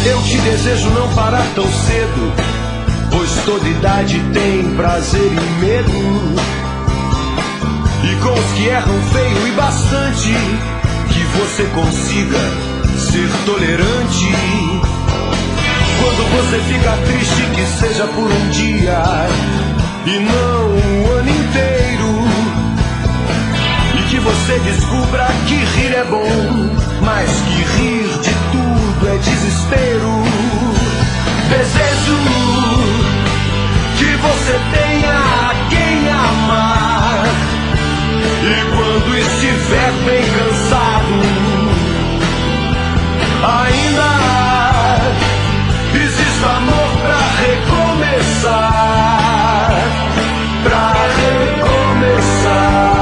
Eu te desejo não parar tão cedo, pois toda idade tem prazer e medo. E com os que erram feio e bastante, que você consiga ser tolerante. Quando você fica triste, que seja por um dia e não um ano inteiro. E que você descubra que rir é bom, mas que rir de tudo é desespero. Desejo que você tenha quem amar, e quando estiver bem cansado, ainda existe amor pra recomeçar, pra recomeçar.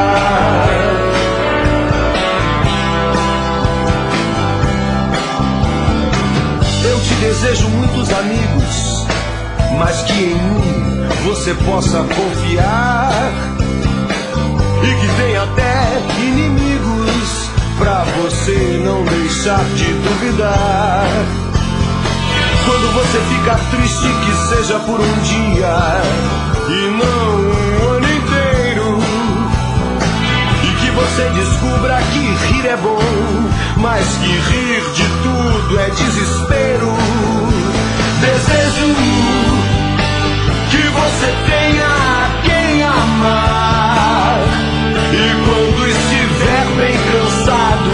Eu te desejo muitos amigos, mas que em mim você possa confiar, e que tenha até inimigos pra você não deixar de duvidar. Quando você fica triste, que seja por um dia e não um ano inteiro. E que você descubra que rir é bom, mas que rir de tudo é desespero. Desejo que você tenha quem amar, e quando estiver bem cansado,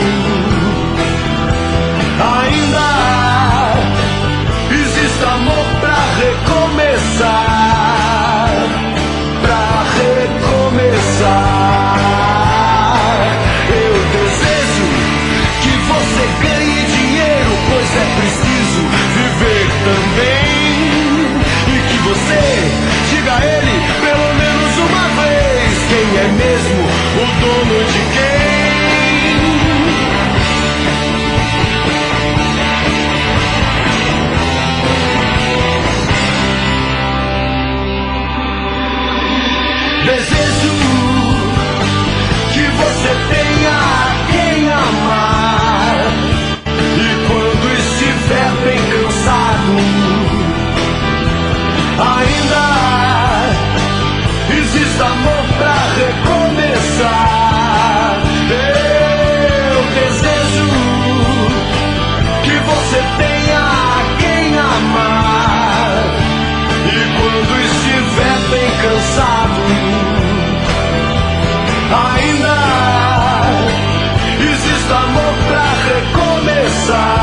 ainda existe amor pra recomeçar, pra recomeçar. Eu desejo que você ganhe dinheiro, pois é preciso viver também. E que você diga a ele pelo menos uma vez quem é mesmo o dono de quem. Desejo que você tenha quem amar, e quando estiver bem cansado, ainda existe amor pra recomeçar. Eu desejo que você tenha quem amar, e quando estiver bem cansado, ainda existe amor pra recomeçar.